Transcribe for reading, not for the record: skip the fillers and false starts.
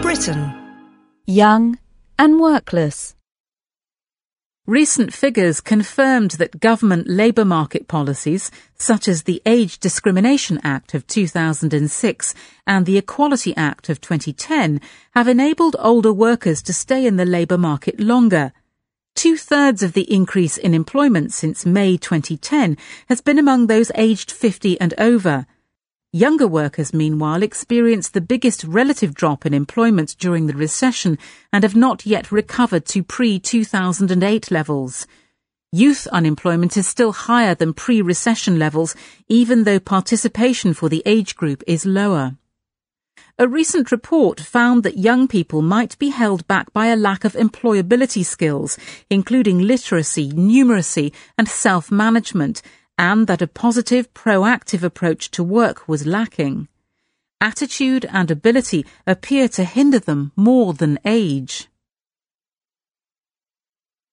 Britain. Young and workless. Recent figures confirmed that government labour market policies, such as the Age Discrimination Act of 2006 and the Equality Act of 2010, have enabled older workers to stay in the labour market longer. 2/3 of the increase in employment since May 2010 has been among those aged 50 and over. Younger workers, meanwhile, experienced the biggest relative drop in employment during the recession and have not yet recovered to pre-2008 levels. Youth unemployment is still higher than pre-recession levels, even though participation for the age group is lower. A recent report found that young people might be held back by a lack of employability skills, including literacy, numeracy, and self-management, and that a positive, proactive approach to work was lacking. Attitude and ability appear to hinder them more than age.